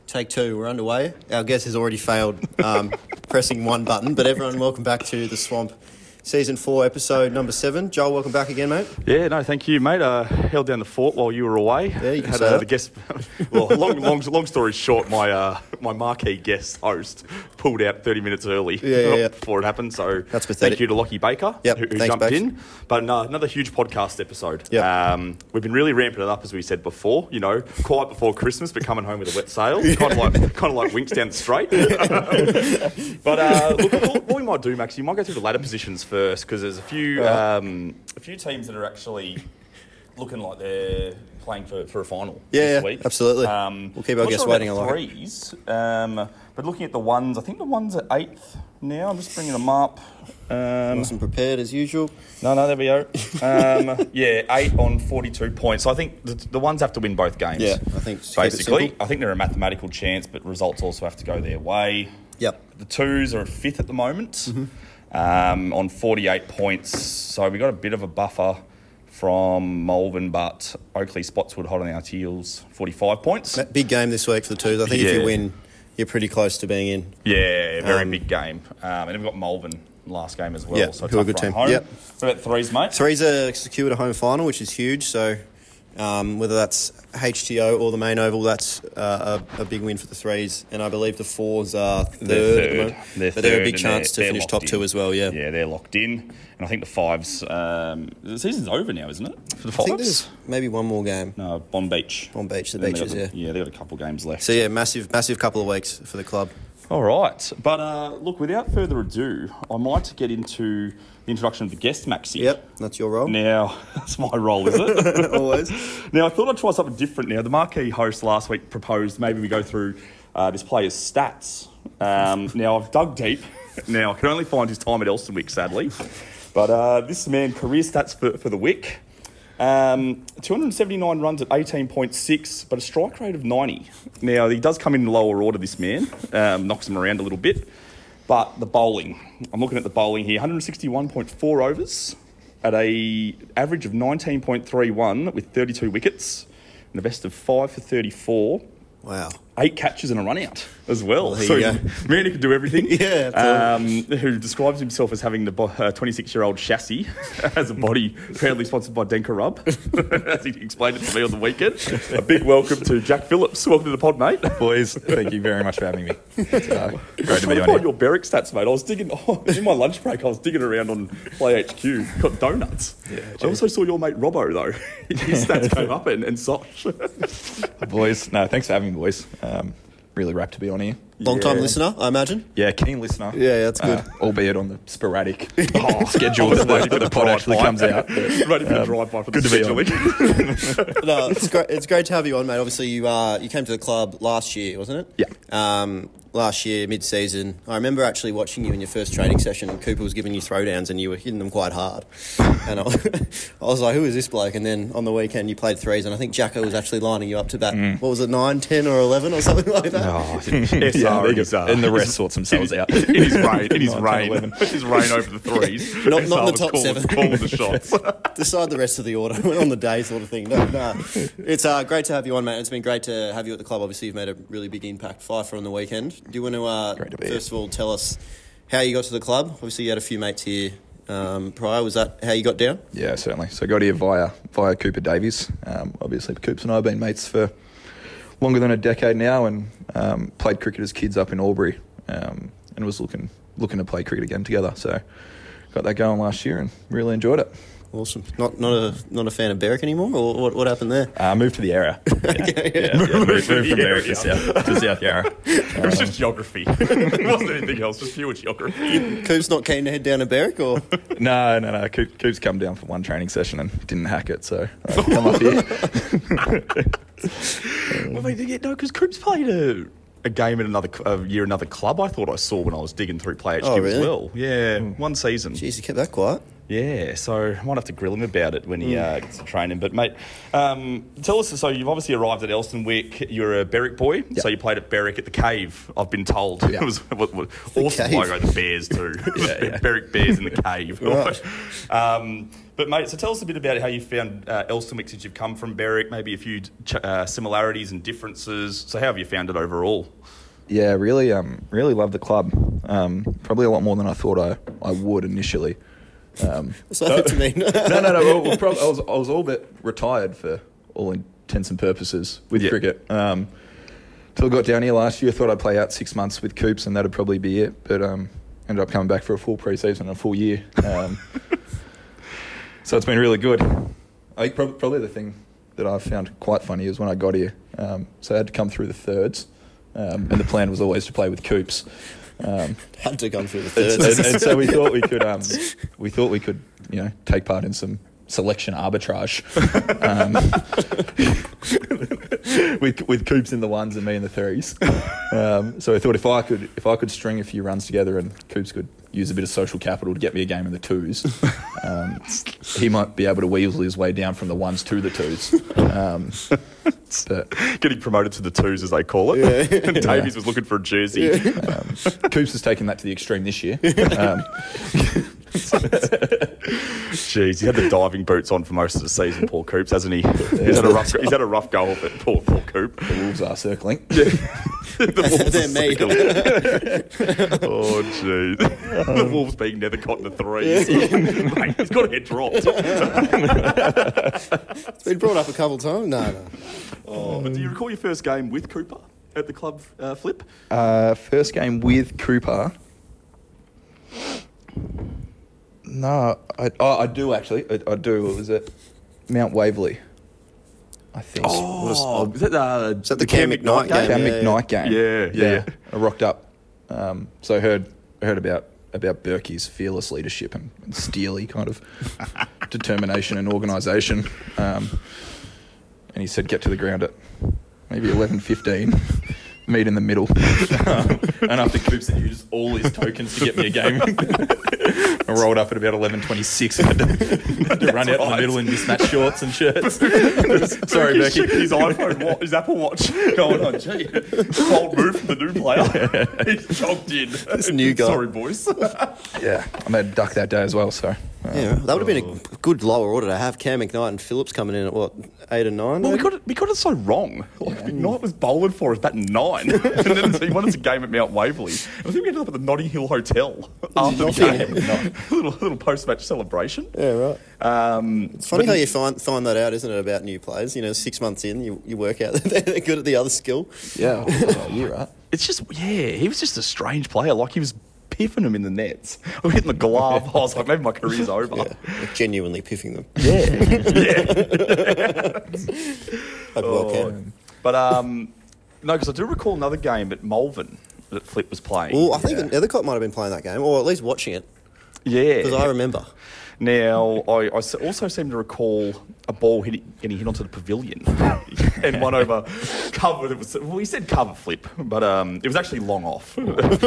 Take two, we're underway. Our guest has already failed pressing one button, but everyone, welcome back to The Swamp, Season 4, Episode number 7. Joel, welcome back again, mate. Yeah, no, thank you, mate. Held down the fort while you were away. Yeah, you can had say that. the guest. Well, long story short, my marquee guest host pulled out 30 minutes early before it happened. So that's pathetic. Thank you to Lockie Baker who Thanks, jumped Bakes. in. But no, another huge podcast episode. Yep. We've been really ramping it up, as we said before. You know, quiet before Christmas, but coming home with a wet sail, kind of like Winks down the straight. But look, what we might do, Max, you might go through the ladder positions first, because there's a few teams that are actually looking like they're playing for a final this week. Absolutely. We'll keep our guests waiting a lot. Threes, but looking at the ones, I think the ones at 8th now. I'm just bringing them up. Wasn't prepared as usual. No, there we go. 8 on 42 points. So I think the ones have to win both games. Yeah, I think basically, I think they're a mathematical chance, but results also have to go their way. Yep. The twos are at 5th at the moment. On 48 points. So we got a bit of a buffer from Malvern, but Oakley Spotswood hot on our heels, 45 points. Big game this week for the twos. I think if you win, you're pretty close to being in. Yeah, very big game. And then we've got Malvern last game as well. Yeah, so who are a good team. Home. Yep. What about threes, mate? Threes are secured a home final, which is huge. So whether that's HTO or the main oval, that's a big win for the threes. And I believe the fours are third at the moment. But they're a big chance to finish top two as well, yeah. Yeah, they're locked in. And I think the fives, the season's over now, isn't it? For the fives? I think there's maybe one more game. No, Bond Beach. The Beaches, yeah. Yeah, they've got a couple of games left. So, yeah, massive couple of weeks for the club. All right. But, look, without further ado, I might get into the introduction of the guest, Maxi. Yep, that's your role. Now, that's my role, is it? Always. Now, I thought I'd try something different now. The marquee host last week proposed maybe we go through this player's stats. Now, I've dug deep. Now, I can only find his time at Elsternwick, sadly. But this man, career stats for the Wick. 279 runs at 18.6, but a strike rate of 90. Now, he does come in lower order, this man. Knocks him around a little bit. But the bowling. I'm looking at the bowling here. 161.4 overs at a average of 19.31 with 32 wickets. And a best of 5 for 34. Wow. 8 catches and a run out as well. There so, you go. man who can do everything. Yeah, absolutely. Who describes himself as having the 26-year-old chassis as a body, proudly sponsored by Denka Rub, as he explained it to me on the weekend. A big welcome to Jack Phillips. Welcome to the pod, mate. Boys, thank you very much for having me. It's great to be on find here. your Berwick stats, mate. I was digging, in my lunch break, I was digging around on Play HQ. Got donuts. Yeah, I also saw your mate Robbo, though. His stats came up and such. Boys, no, thanks for having me, boys. Really rapt to be on here. Long-time listener, I imagine? Yeah, keen listener. Yeah, that's good. Albeit on the sporadic schedule that the pod actually comes out. Ready for the drive-by for good the to be on. scheduling. No, it's great to have you on, mate. Obviously, you came to the club last year, wasn't it? Yeah. Last year, mid-season. I remember actually watching you in your first training session, and Cooper was giving you throwdowns and you were hitting them quite hard. And I was like, who is this bloke? And then on the weekend, you played threes, and I think Jacko was actually lining you up to bat, what was it, 9, 10 or 11 or something like that? And the rest sorts themselves out. In his rain. In his 9, 10, rain. 11. His rain over the threes. Not in the top 7. Calling the shots. Decide the rest of the order on the day sort of thing. No. It's great to have you on, mate. It's been great to have you at the club. Obviously, you've made a really big impact. Fifer on the weekend. Do you want to first of all tell us how you got to the club? Obviously, you had a few mates here prior. Was that how you got down? Yeah, certainly. So I got here via Cooper Davies. Obviously, Coops and I have been mates for longer than a decade now, and played cricket as kids up in Albury, and was looking to play cricket again together. So got that going last year and really enjoyed it. Awesome. Not a fan of Berwick anymore, or what happened there? Moved to the area. Moved from Berwick to South Yarra. It was just geography. It wasn't anything else, just pure geography. Coop's not keen to head down to Berwick, or? No. Coop's come down for one training session and didn't hack it, so I come up here. Well, because Coops played a game at another club. I thought I saw when I was digging through Play HQ Oh, really? as well. Yeah, one season. Jeez, you kept that quiet. Yeah, so I might have to grill him about it when he gets to training. But, mate, tell us, so you've obviously arrived at Elsternwick. You're a Berwick boy, so you played at Berwick at the Cave, I've been told. Yeah. It was awesome logo, the Bears too. Berwick Bears in the Cave. Right. But, mate, so tell us a bit about how you found Elsternwick since you've come from Berwick, maybe a few similarities and differences. So how have you found it overall? Yeah, really love the club. Probably a lot more than I thought I would initially. So to me. No. Well, I was all but retired for all intents and purposes with cricket. Till I got down here last year, thought I'd play out 6 months with Coops and that'd probably be it. But ended up coming back for a full pre-season and a full year. So it's been really good. I think probably the thing that I've found quite funny is when I got here. So I had to come through the thirds, and the plan was always to play with Coops. Had to come through the thirds, and so we thought we could, take part in some selection arbitrage, with Coops in the ones and me in the threes. So I thought if I could string a few runs together and Coops could use a bit of social capital to get me a game in the twos, he might be able to weasel his way down from the ones to the twos. But getting promoted to the twos, as they call it. Yeah. And Davies was looking for a jersey. Yeah. Coops has taken that to the extreme this year. Jeez, he had the diving boots on for most of the season, Paul Coops, hasn't he? He's had a rough go of it, Paul Coop. The Wolves are circling. They're me. Oh, jeez. The Wolves being Nethercott in the threes. Mate, he's got to get dropped. It's been brought up a couple of times. No. Oh, but do you recall your first game with Cooper at the club, Flip? First game with Cooper? No, I do actually. I do. It was at Mount Waverley, I think. Oh, is that the Cam McKnight game? Cam McKnight game. Yeah. I rocked up. So I heard about Berkey's fearless leadership and steely kind of determination and organisation. And he said, get to the ground at maybe 11:15. Meet in the middle. And after Coops had used all his tokens to get me a game, I rolled up at about 11:26 and had to run out in the middle in mismatched shorts and shirts. Sorry, Berkey. His iPhone, his Apple Watch going on. Gee, bold move from the new player. He's jogged in. This new guy. Sorry, boys. Yeah, I made a duck that day as well, so... that would have been a good lower order to have Cam McKnight and Phillips coming in at, 8 and 9? Well, we got it so wrong. McKnight was bowling for us batting 9. And then he won us a game at Mount Waverley. I think we ended up at the Notting Hill Hotel after the game. little post-match celebration. Yeah, right. It's funny how you find that out, isn't it, about new players? 6 months in, you work out that they're good at the other skill. Yeah, you're right. It's just, he was just a strange player. Like, he was piffing them in the nets. I was hitting the glove. I was like, maybe my career's over. Yeah, like genuinely piffing them. Yeah. But, no, because I do recall another game at Malvern that Flip was playing. Well, I think Nethercott might have been playing that game, or at least watching it. Yeah. Because I remember. Now, I also seem to recall a ball getting hit onto the pavilion and one over cover. He said cover Flip, but it was actually long off. But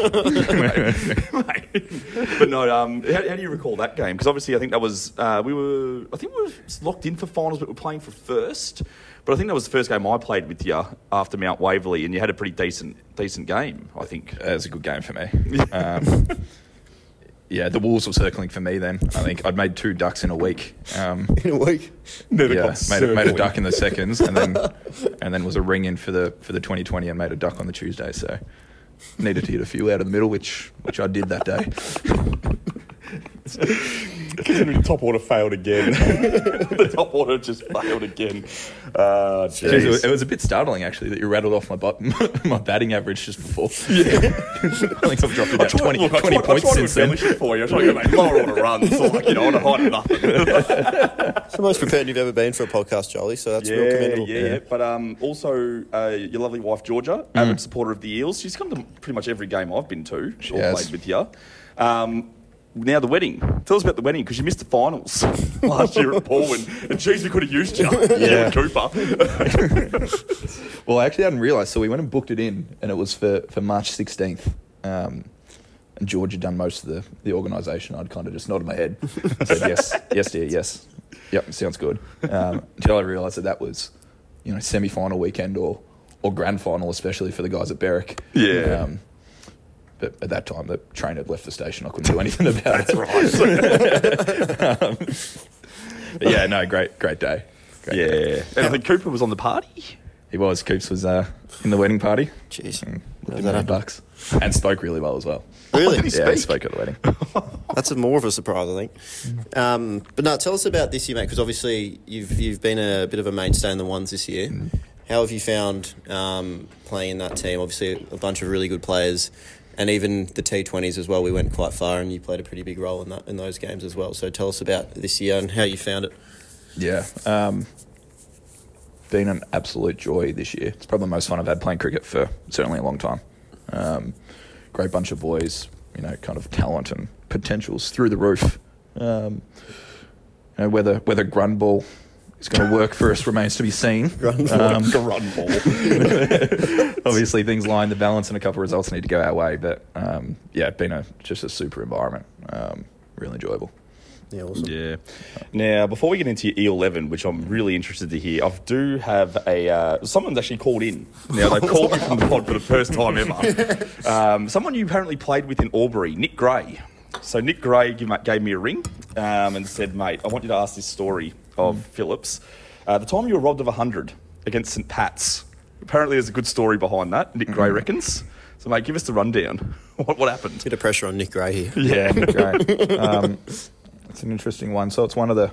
no, how do you recall that game? Because obviously I think that was, we were locked in for finals, but we were playing for first. But I think that was the first game I played with you after Mount Waverley, and you had a pretty decent game, I think. It was a good game for me. Yeah, the Wolves were circling for me then. I think I'd made 2 ducks in a week. In a week? Yeah, made a duck in the seconds, and then was a ring in for the 2020 and made a duck on the Tuesday. So needed to hit a few out of the middle, which I did that day. Considering top order failed again. The top order just failed again. Jeez. It was a bit startling, actually, that you rattled off my batting average just before. Yeah. I think I've dropped about 20 points since then. I tried to for you. I tried to make lower order runs. So on a hide of nothing. It's the most prepared you've ever been for a podcast, Jolie, so that's real commendable. Yeah. But also, your lovely wife, Georgia, avid supporter of the Eels. She's come to pretty much every game I've been to. She played with you. Now the wedding. Tell us about the wedding, because you missed the finals last year at Paulwyn, and geez, we could have used you. Yeah, Cooper. Well, I actually hadn't realised, so we went and booked it in, and it was for March 16th. And and George had done most of the organisation, I'd kind of just nodded my head and said, yes, dear, yes. Yep, sounds good. Until I realised that was, semi-final weekend or grand final, especially for the guys at Berwick. Yeah. But at that time, the train had left the station. I couldn't do anything about it. That's right. Yeah, no, great day. Great day. And I think Cooper was on the party. He was. Coops was in the wedding party. Jeez. Looked at $100 and spoke really well as well. Really? Yeah, he spoke at the wedding. That's more of a surprise, I think. But no, tell us about this year, mate, because obviously you've been a bit of a mainstay in the ones this year. How have you found playing in that team? Obviously, a bunch of really good players, and even the T20s as well. We went quite far, and you played a pretty big role in those games as well. So tell us about this year and how you found it. Yeah. Been an absolute joy this year. It's probably the most fun I've had playing cricket for certainly a long time. Great bunch of boys, kind of talent and potentials through the roof. Whether Grundball is going to work for us remains to be seen. Grundball. Obviously, things lie in the balance and a couple of results need to go our way. But, it's been just a super environment. Really enjoyable. Yeah, awesome. Yeah. Now, before we get into your E11, which I'm really interested to hear, I do have someone's actually called in. Now, they've called me from the pod for the first time ever. Someone you apparently played with in Albury, Nick Gray. So Nick Gray gave me a ring and said, mate, I want you to ask this story of Phillips. The time you were robbed of 100 against St Pat's. Apparently there's a good story behind that, Nick Gray reckons. So, mate, give us the rundown. What happened? Bit of pressure on Nick Gray here. Yeah, Nick Gray. It's an interesting one. So it's one of the,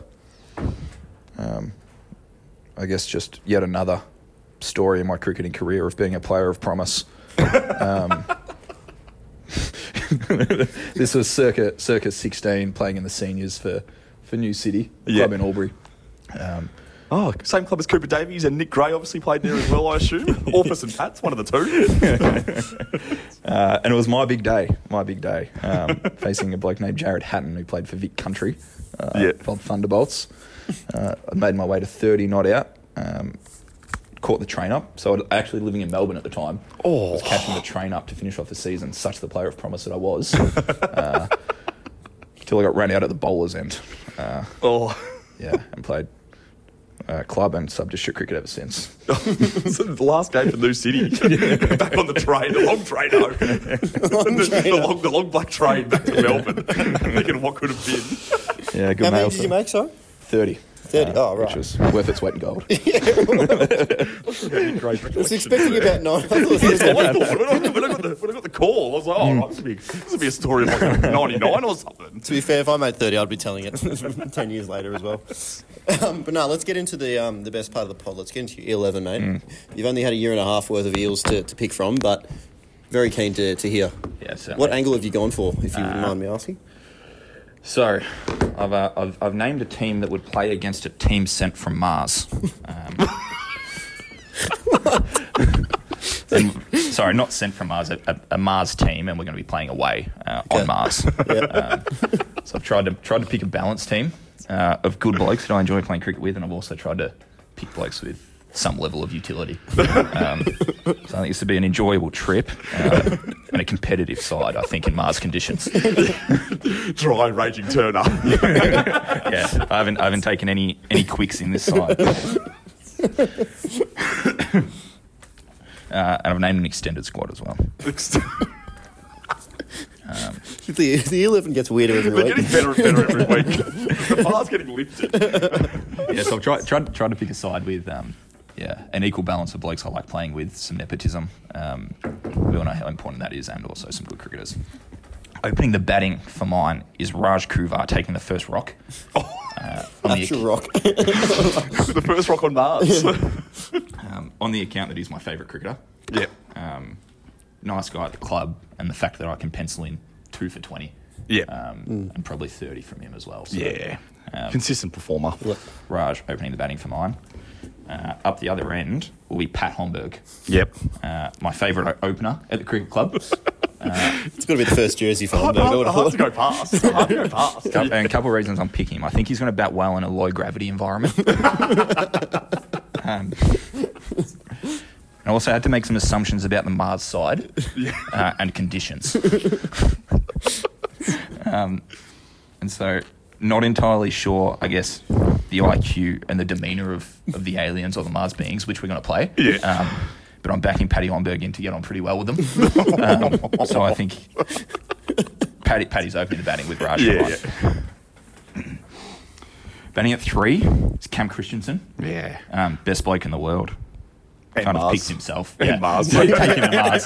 I guess, just yet another story in my cricketing career of being a player of promise. This was circa 16, playing in the seniors for New City, club in Albury. Same club as Cooper Davies, and Nick Gray obviously played there as well, I assume. Or for St Pat's, one of the two. And it was my big day, facing a bloke named Jared Hatton, who played for Vic Country, called Thunderbolts. I made my way to 30 not out, caught the train up. So I was actually living in Melbourne at the time. I was catching the train up to finish off the season, such the player of promise that I was. Till I got run out at the bowler's end. And played club and sub-district cricket ever since. So the last game for New City. Back on the train, the long train home. The long black train back to Melbourne. Thinking what could have been. Yeah, good. How many did you make, sorry? 30. 30, right. Which was worth its weight in gold. I was expecting about 9. When I got the call, I was like, right, this would be a story of like 99 or something. To be fair, if I made 30, I'd be telling it 10 years later as well. But no, let's get into the best part of the pod. Let's get into your 11, mate. You've only had a year and a half worth of Eels to pick from, but very keen to hear. Yeah, certainly. What angle have you gone for, if you wouldn't mind me asking? So, I've named a team that would play against a team sent from Mars. Sorry, not sent from Mars, a Mars team, and we're going to be playing away on Mars. So I've tried to pick a balanced team of good blokes that I enjoy playing cricket with, and I've also tried to pick blokes with some level of utility. So I think this would be an enjoyable trip and a competitive side, I think, in Mars conditions. Dry, raging Turner. Yeah, I haven't taken any quicks in this side. And I've named an extended squad as well. The 11 gets weirder every week. They're getting better and better every week. The bar's getting lifted. Yeah, so I've tried to pick a side with an equal balance of blokes I like playing with, some nepotism. We all know how important that is, and also some good cricketers. Opening the batting for mine is Raj Kuvar taking the first rock. That's your rock. The first rock on Mars. On the account that he's my favourite cricketer. Yep. Nice guy at the club, and the fact that I can pencil in 2 for 20. Yep. And probably 30 from him as well. So, consistent performer. Raj opening the batting for mine. Up the other end will be Pat Homburg. Yep. My favourite opener at the cricket club. It's got to be the first jersey for him. Hard to go past. And a couple of reasons I'm picking him. I think he's going to bat well in a low gravity environment. And I also had to make some assumptions about the Mars side and conditions. And so, not entirely sure, I guess, the IQ and the demeanour of the aliens or the Mars beings, which we're going to play. Yeah. But I'm backing Paddy Onberg in to get on pretty well with them. So I think Paddy's opening the batting with Raj. Yeah. Batting at 3 is Cam Christensen. Yeah. Best bloke in the world. And Kind Mars. of picked himself. And Mars. Take him to Mars.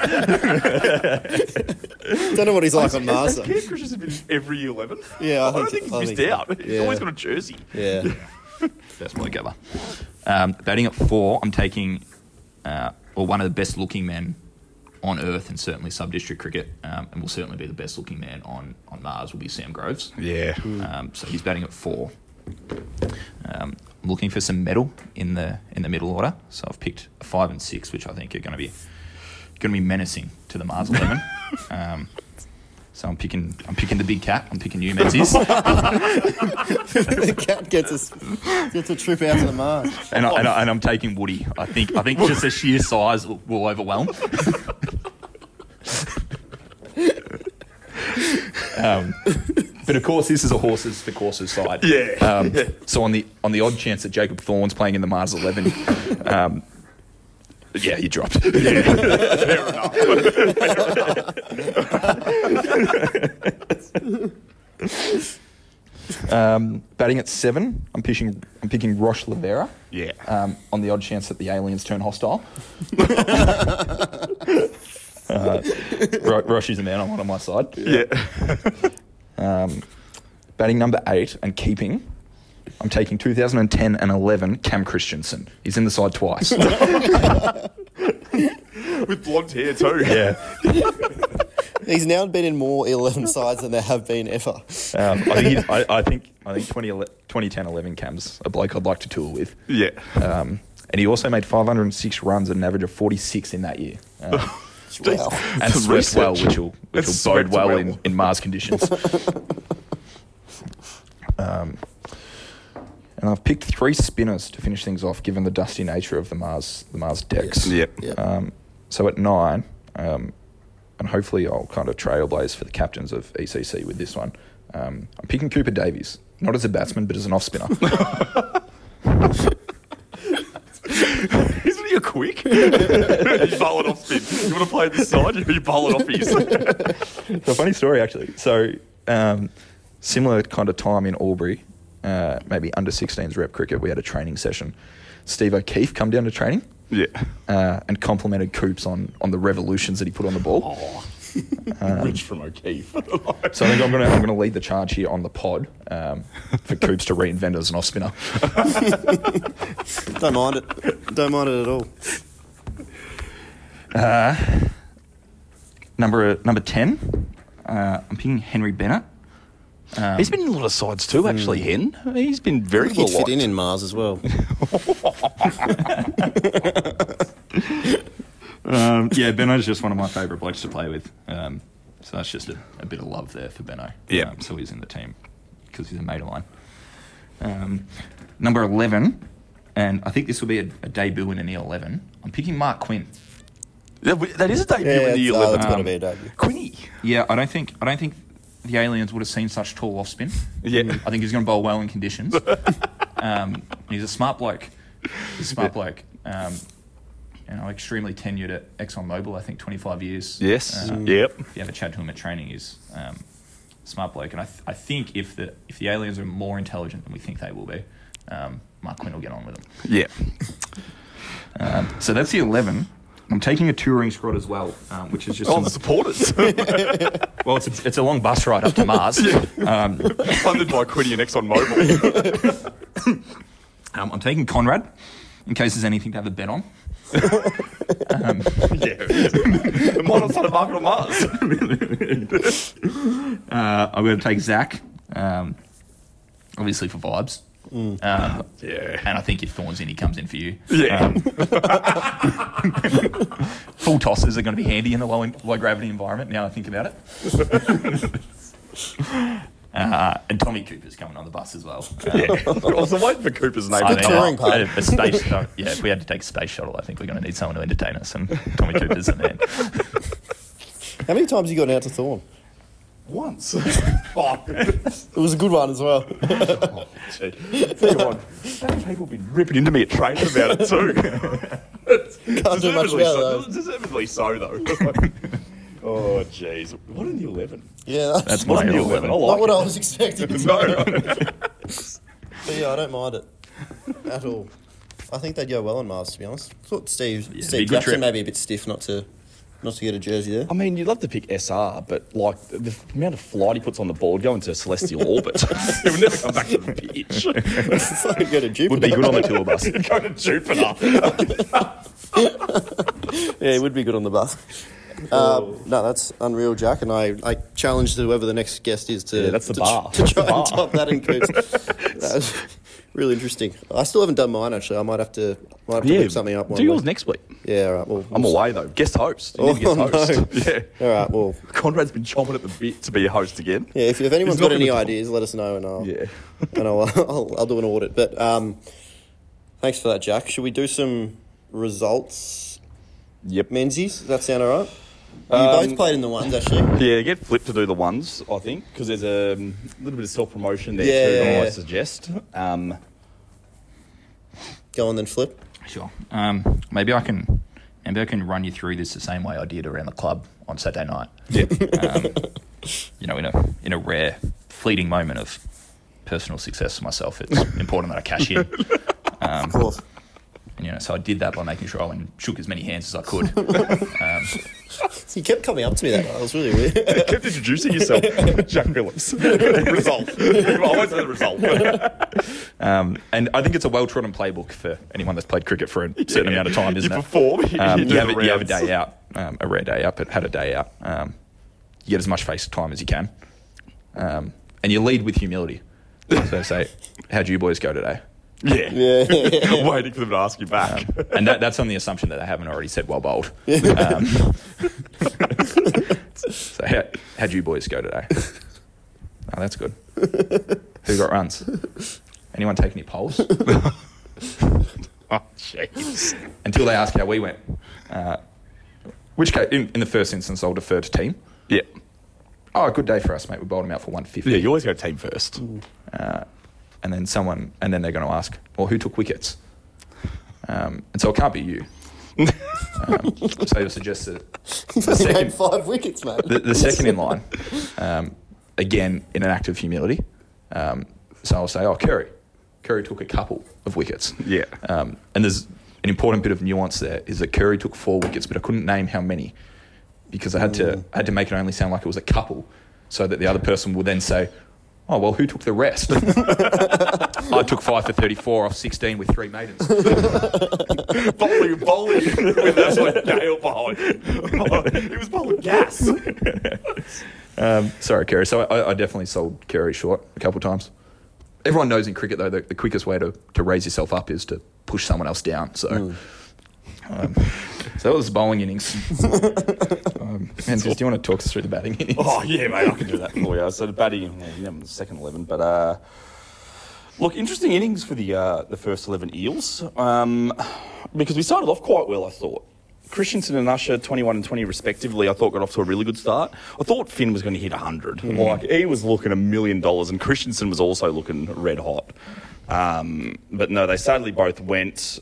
Don't know what he's like on Mars. Has Cam Christensen been every 11? Yeah, I don't think he's missed out. He's always got a jersey. Yeah. Best bloke ever. Batting at 4, I'm taking one of the best looking men on Earth and certainly sub-district cricket, and will certainly be the best looking man on Mars, will be Sam Groves. Yeah. So he's batting at 4. I'm looking for some metal in the middle order, so I've picked a 5 and 6, which I think are going to be menacing to the Mars 11. So I'm picking the big cat. I'm picking you, Menzies. The cat gets a trip out to the Mars. And I'm taking Woody. I think just the sheer size will overwhelm. But of course, this is a horses for courses side. Yeah. So on the odd chance that Jacob Thorne's playing in the Mars 11, yeah, you dropped. Yeah. Fair enough. Batting at 7, I'm picking Rosh Lavera. Yeah. On the odd chance that the aliens turn hostile. Rosh is a man. I'm on my side. Yeah. Batting number 8 and keeping, I'm taking 2010 and 11 Cam Christensen. He's in the side twice. With blonde hair too. Yeah. He's now been in more 11 sides than there have been ever. I think 2010-11 Cam's a bloke I'd like to tour with. Yeah. And he also made 506 runs at an average of 46 in that year. Wow. And swept well, which will bode well in Mars conditions. And I've picked 3 spinners to finish things off, given the dusty nature of the Mars decks. Yep. So at 9, and hopefully I'll kind of trailblaze for the captains of ECC with this one. I'm picking Cooper Davies, not as a batsman, but as an off spinner. Isn't he a quick? You bowl it off spin. You want to play this side? You bowl it off his. It's a funny story, actually. So, similar kind of time in Albury, maybe under 16s rep cricket, we had a training session. Steve O'Keefe come down to training. Yeah. And complimented Coops on the revolutions that he put on the ball. Oh, rich from O'Keefe. So I think I'm going to lead the charge here on the pod for Coops to reinvent as an off spinner. Don't mind it. Don't mind it at all. Number 10, I'm picking Henry Bennett. He's been in a lot of sides too, actually, Hen. He's been very well He'd fit in Mars as well. Yeah, Benno's just one of my favourite blokes to play with. So that's just a bit of love there for Benno. Yeah. So he's in the team because he's a mate of mine. Number 11, and I think this will be a debut in an E11. I'm picking Mark Quinn. That is a debut in the 11. It's got to be a debut. Quinny. Yeah, I don't think the aliens would have seen such tall off spin. Yeah. I think he's going to bowl well in conditions. He's a smart bloke. Extremely tenured at ExxonMobil, I think 25 years. Yes. Yep. If you have a chat to him at training, he's a smart bloke. And I think if the aliens are more intelligent than we think they will be, Mark Quinn will get on with them. Yeah. So that's the 11. I'm taking a touring squad as well, which is just the supporters. well, it's a long bus ride up to Mars. Funded by Quinny and ExxonMobil. I'm taking Conrad, in case there's anything to have a bet on. Yeah. The model started market on Mars. I'm going to take Zach, obviously for vibes. Yeah. And I think if Thorne's in, he comes in for you. Yeah. Full tosses are going to be handy in the low gravity environment, now I think about it. And Tommy Cooper's coming on the bus as well. I was waiting for Cooper's name. Good touring part. If we had to take a space shuttle, I think we're going to need someone to entertain us, and Tommy Cooper's the man. How many times have you gone out to Thorn? Once. It was a good one as well. Tell you what, people have been ripping into me at training about it too. Can't do much about those. Deservedly so, though. Oh, jeez. What in the 11? Yeah, That's What my in the 11. 11? I like not what it. I was expecting. But yeah, I don't mind it at all. I think they'd go well on Mars, to be honest. I thought Steve be a good Jackson trip. may be a bit stiff not to get a jersey there. I mean, you'd love to pick SR, but like the amount of flight he puts on the ball, go into celestial orbit, he would never come back to the pitch. Go to Jupiter. Would be good on the tour bus. Go to Jupiter. Yeah, it would be good on the bus. No, that's unreal, Jack, and I challenge whoever the next guest is to that's the to, bar. to That's try the and bar. top that in Coops. That was really interesting. I still haven't done mine actually. I might have to whip something up. Do yours next week. Yeah, all right. Well, I'm away though. Guest host. You need a Oh, guest host. no. Yeah. all right. Well, Conrad's been chomping at the bit to be a host again. yeah. If anyone's He's not got any gonna- ideas, let us know, and I'll Yeah. and I'll do an audit. But thanks for that, Jack. Should we do some results, Yep. Menzies? Does that sound all right? You both played in the ones, actually. Yeah, get Flip to do the ones, I think, because there's a little bit of self-promotion there Yeah, too, yeah, that I yeah. suggest. Go on then, Flip. Sure. Maybe I can run you through this the same way I did around the club on Saturday night. Yeah. In a rare, fleeting moment of personal success for myself, it's important that I cash in. Of course. And, so I did that by making sure I went and shook as many hands as I could. You kept coming up to me that night. It was really weird. Kept introducing yourself. Jack Phillips. Result. I won't say the result. And I think it's a well-trodden playbook for anyone that's played cricket for a certain amount of time, isn't You it? perform. You have a rounds. day out, a rare day out, but had a day out. You get as much face time as you can. And you lead with humility. So say, how'd you boys go today? Yeah. Yeah. Waiting for them to ask you back. And that's on the assumption that they haven't already said well bowled. So how'd you boys go today? Oh, that's good. Who got runs? Anyone take any polls? Oh, jeez. Until they ask how we went. Which case, in the first instance, I'll defer to team. Yeah. Oh, good day for us, mate. We bowled them out for 150. Yeah, you always go team first. And then they're going to ask, well, who took wickets? And so it can't be you. So you'll suggest that He made 5 wickets, mate. the second in line, again, in an act of humility. So I'll say, oh, Curry took a couple of wickets. Yeah. And there's an important bit of nuance there, is that Curry took 4 wickets, but I couldn't name how many because I had to make it only sound like it was a couple so that the other person would then say, oh, well, who took the rest? I took 5 for 34 off 16 with 3 maidens. bowling with absolute gale behind. He was bowling gas. Sorry, Kerry. So I definitely sold Kerry short a couple of times. Everyone knows in cricket, though, the quickest way to raise yourself up is to push someone else down. So so that was the bowling innings. Menzies, do you want to talk us through the batting innings? Oh, yeah, mate, I can do that for you. So the batting, the second 11. But, look, interesting innings for the first 11 Eels. Because we started off quite well, I thought. Christensen and Usher, 21 and 20 respectively, I thought got off to a really good start. I thought Finn was going to hit 100. Like, he was looking $1 million, and Christensen was also looking red hot. But no, they sadly both went.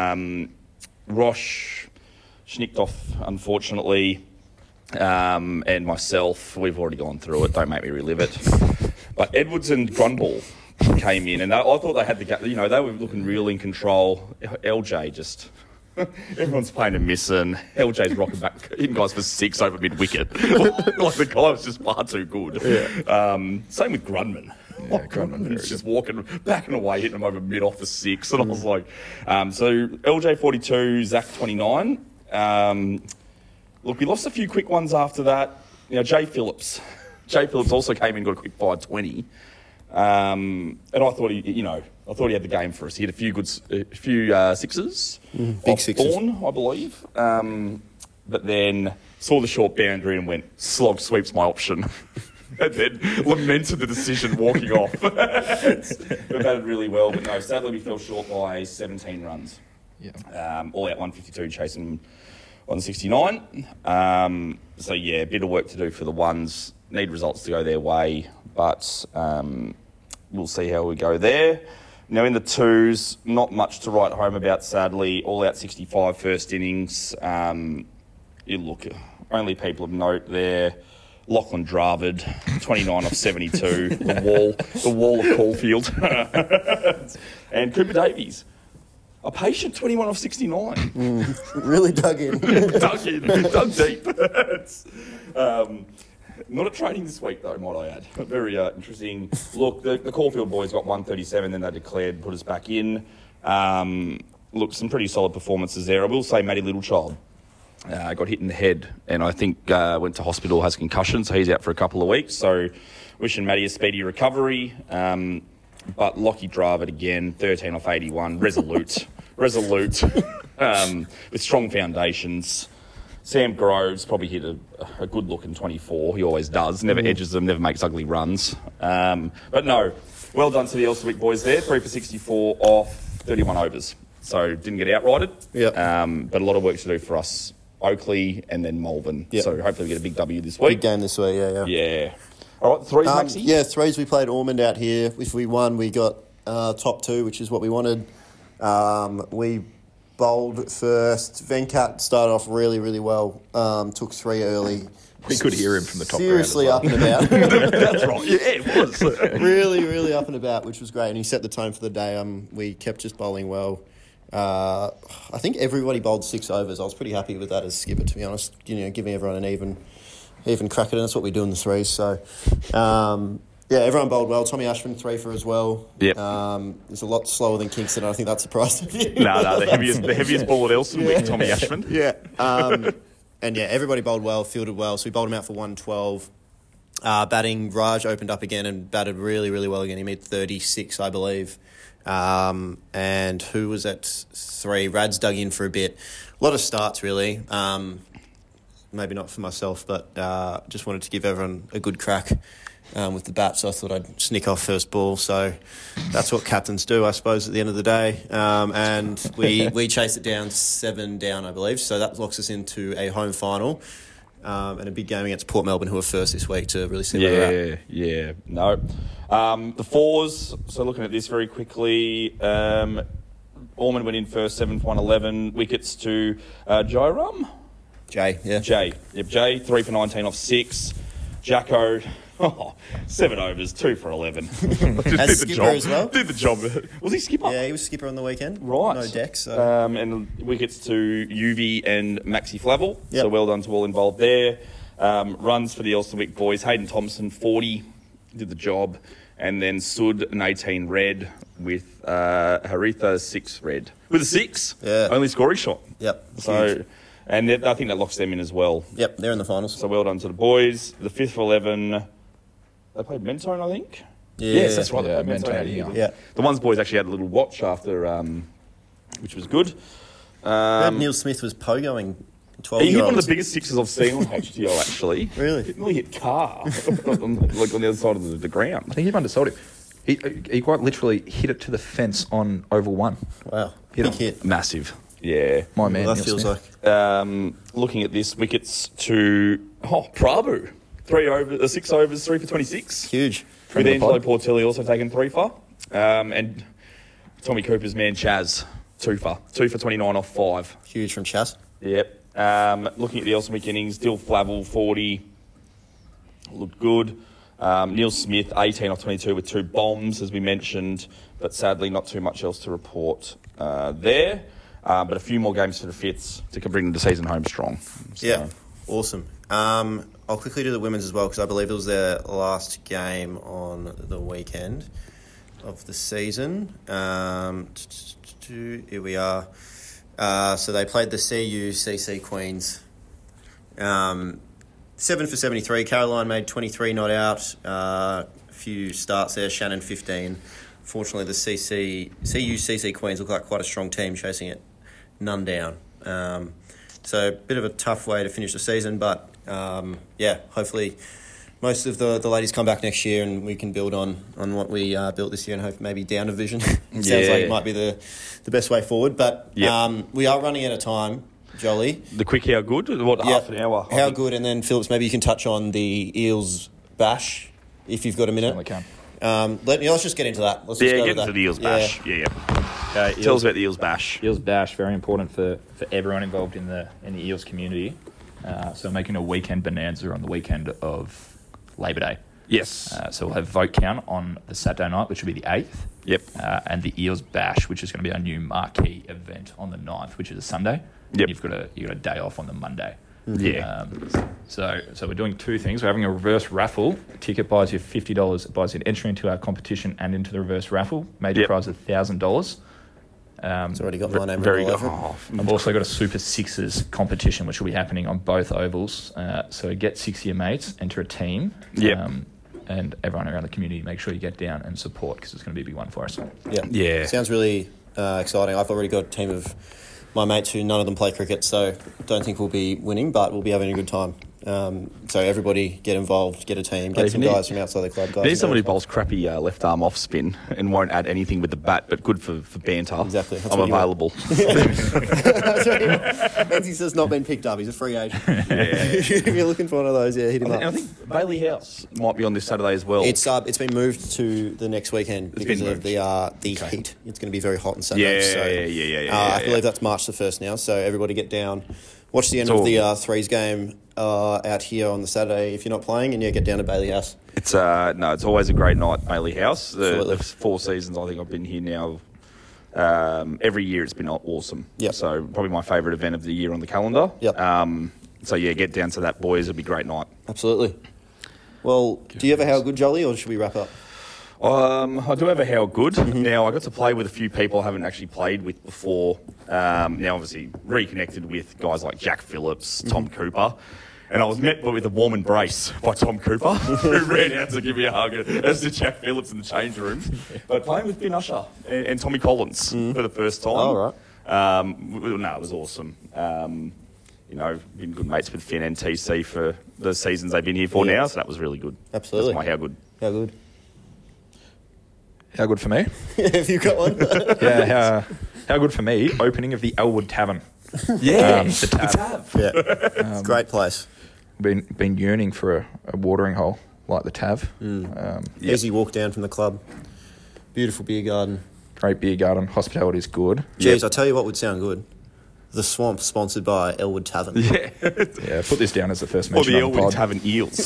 Rosh schnicked off, unfortunately, and myself, we've already gone through it, don't make me relive it. But Edwards and Grunball came in, and I thought they had they were looking real in control. LJ just... Everyone's playing a miss, and LJ's rocking back, hitting guys for 6 over mid-wicket. Like, the guy was just far too good. Yeah. Same with Grunman. Yeah, Grunman was just walking, backing away, hitting him over mid off the 6. And I was like... so, LJ 42, Zach 29. Look, we lost a few quick ones after that. Jay Phillips. Jay Phillips also came in and got a quick 5-20. And I thought he had the game for us. He had a few sixes. Big sixes. Thorn, I believe. But then saw the short boundary and went, slog sweeps my option. and then lamented the decision walking off. We batted really well, but no, sadly we fell short by 17 runs. Yeah. All out 152, chasing 169. So yeah, a bit of work to do for the ones. Need results to go their way, but we'll see how we go there. Now in the twos, not much to write home about, sadly. All out 65 first innings. You look, only people of note there. Lachlan Dravid, 29 off 72. The wall of Caulfield. And Cooper Davies, a patient 21 off 69. Really dug in. dug deep. Not a training this week, though, might I add. Very interesting. Look, the Caulfield boys got 137, then they declared, put us back in. Look, some pretty solid performances there. I will say Matty Littlechild got hit in the head and I think went to hospital, has concussion, so he's out for a couple of weeks. So wishing Matty a speedy recovery. But Lockie Dravid again, 13 off 81, resolute, with strong foundations. Sam Groves probably hit a good-looking 24. He always does. Never edges them, never makes ugly runs. But no, well done to the Elsternwick boys there. 3 for 64 off 31 overs. So didn't get outrighted. Yep. But a lot of work to do for us. Oakley and then Malvern. Yep. So hopefully we get a big W this week. Big game this week, yeah. Yeah. All right, threes, Maxie? Yeah, threes, we played Ormond out here. If we won, we got top two, which is what we wanted. We bowled first. Venkat started off really, really well. Took three early. We could hear him from the top Seriously ground as up and about. That's right. Yeah, it was. Really, really up and about, which was great. And he set the tone for the day. We kept just bowling well. I think everybody bowled 6 overs. I was pretty happy with that as skipper, to be honest. Giving everyone an even crack at it. That's what we do in the threes. So, yeah, everyone bowled well. Tommy Ashman 3 for as well. Yep. It's a lot slower than Kingston. I think that surprised you. No, the heaviest ball at Elsternwick, Tommy Ashman. Yeah. And yeah, everybody bowled well, fielded well. So we bowled him out for 112. Batting, Raj opened up again and batted really, really well again. He made 36, I believe. And who was at 3? Rads dug in for a bit. A lot of starts, really. Maybe not for myself, but just wanted to give everyone a good crack with the bat, so I thought I'd sneak off first ball. So that's what captains do, I suppose, at the end of the day. And we chased it down 7 down, I believe. So that locks us into a home final and a big game against Port Melbourne, who are first this week, to really see where they're at. Yeah. No. The fours, so looking at this very quickly, Ormond went in first, 7 for 111. Wickets to Jairam? Jay, yeah. Jay. Yep, Jay, 3 for 19 off 6. Jacko, 7 overs, 2 for 11. As skipper as well? Did the job. Was he skipper? Yeah, he was skipper on the weekend. Right. No deck, so... and wickets to Uvi and Maxi Flavel. Yep. So well done to all involved there. Runs for the Elsternwick boys. Hayden Thompson, 40, did the job. And then Sud, an 18 red with Haritha, 6 red. With a 6? Yeah. Only scoring shot. Yep. So, Huge. and I think that locks them in as well. Yep, they're in the finals. So well done to the boys. The 5th for 11, they played Mentone, I think. Yeah. Yes, that's right. Yeah, they played Mentone out here. Yeah. The ones boys actually had a little watch after, which was good. Neil Smith was pogoing 12-year-olds. He hit one of the biggest sixes I've seen on HTO, actually. Really? It nearly hit car, on the other side of the ground. I think you've undersold him. He quite literally hit it to the fence on oval 1. Wow. Hit Big him. hit. Massive. Yeah. My man. Well, that Neil feels Smith. like... Looking at this, wickets to Prabhu. 6 overs, 3 for 26. Huge. With Angelo Portelli also taken 3 for. And Tommy Cooper's man Chaz, 2 for. 2 for 29 off 5. Huge from Chas. Yep. Looking at the Elsternwick innings, Dill Flavel, 40. Looked good. Neil Smith, 18 off 22 with 2 bombs, as we mentioned. But sadly, not too much else to report there. But a few more games for the Fits to bring the season home strong. So. Yeah. Awesome. I'll quickly do the women's as well, because I believe it was their last game on the weekend of the season. Here we are. So they played the CC Queens. 7 for 73. Caroline made 23 not out. A few starts there. Shannon 15. Fortunately, the CC Queens look like quite a strong team, chasing it none down. So a bit of a tough way to finish the season, but yeah, hopefully most of the ladies come back next year and we can build on what we built this year and hope maybe down division. Sounds like it might be the best way forward. But we are running out of time, Jolly. The quick how good? Half an hour? How good? And then, Phillips, maybe you can touch on the Eels bash if you've got a minute. Certainly can. Let's just get into that. Let's just go get into the Eels bash. Yeah. Tell us about the Eels bash. Eels bash, very important for everyone involved in the Eels community. So making a weekend bonanza on the weekend of Labor Day. Yes. So we'll have vote count on the Saturday night, which will be the 8th. Yep. And the Eels bash, which is going to be our new marquee event on the 9th, which is a Sunday. Yep. You've got a day off on the Monday. Yeah. So we're doing two things. We're having a reverse raffle. A ticket buys you $50. It buys you an entry into our competition and into the reverse raffle. Major prize of $1,000. It's already got my name very all good. over it. I've also got a Super Sixes competition, which will be happening on both ovals. So get 6 of your mates, enter a team. Yep. And everyone around the community, make sure you get down and support because it's going to be a big one for us. Yeah. Sounds really exciting. I've already got a team of my mates who none of them play cricket, so don't think we'll be winning, but we'll be having a good time. So everybody get involved, get a team, get some guys from outside the club. Guys, need somebody who bowls crappy left arm off spin and won't add anything with the bat, but good for banter. Exactly. I'm available. Menzies has not been picked up. He's a free agent. If you're looking for one of those, hit him up. I think Bailey House might be on this Saturday as well. It's been moved to the next weekend because of the heat. It's going to be very hot on Saturday. I believe that's March the 1st now. So everybody get down. Watch the end of the Threes game out here on the Saturday if you're not playing, and get down to Bailey House. It's always a great night, Bailey House. The 4 seasons I think I've been here now, every year it's been awesome. Yep. So probably my favourite event of the year on the calendar. Yep. Get down to that, boys. It'll be a great night. Absolutely. Well, do you have a how good, Jolly, or should we wrap up? I do have a how good. Mm-hmm. Now, I got to play with a few people I haven't actually played with before. Now, obviously, reconnected with guys like Jack Phillips, Tom Cooper. And I was met with a warm embrace by Tom Cooper, who ran out to give me a hug, as did Jack Phillips in the change room. But playing with Ben Usher and Tommy Collins for the first time. Oh, right. It was awesome. Been good mates with Finn and TC for the seasons they've been here for now, so that was really good. Absolutely. That's my how good. How good? How good for me? Have you got one? How good for me? Opening of the Elwood Tavern. The Tav. Yeah. Great place. Been yearning for a watering hole like the Tav. Easy walk down from the club. Beautiful beer garden. Great beer garden. Hospitality is good. Jeez, I tell you what would sound good. The Swamp, sponsored by Elwood Tavern. Yeah. Put this down as the first mention. Or the on the Elwood pod. Tavern Eels.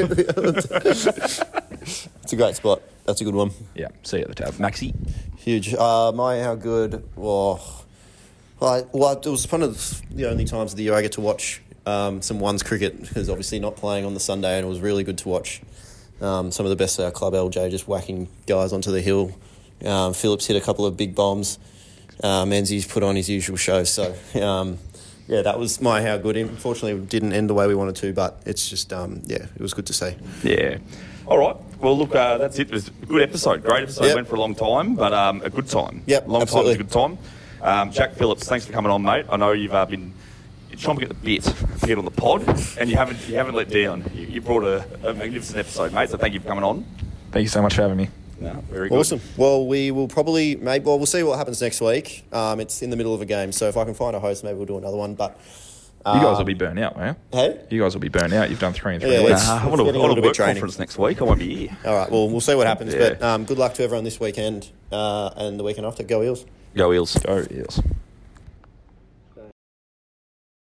It's a great spot. That's a good one. Yeah, see you at the Tav. Maxi. Huge. My how good. Well, it was one of the only times of the year I get to watch some ones cricket, because obviously not playing on the Sunday, and it was really good to watch some of the best club LJ just whacking guys onto the hill. Phillips hit a couple of big bombs. Menzies put on his usual show. So, that was my how good. Unfortunately, it didn't end the way we wanted to, but it's just, it was good to see. Yeah. All right. Well, look, that's it. It was a good episode. Great episode. Yep. Went for a long time, but a good time. Yep, long absolutely. time is a good time. Jack Phillips, thanks for coming on, mate. I know you've been chomping at the bit to get on the pod, and you haven't let down. You brought a magnificent episode, mate. So thank you for coming on. Thank you so much for having me. No, very good. Awesome. Well, we will probably we'll see what happens next week. It's in the middle of a game, so if I can find a host, maybe we'll do another one. But you guys will be burnt out, man. Hey? You guys will be burnt out. You've done 3 in 3 Yeah, weeks. I want getting a a little bit work training. conference next week. I won't be here. All right, well, we'll see what happens. Yeah. But good luck to everyone this weekend and the weekend after. Go Eels. Go Eels. Go Eels.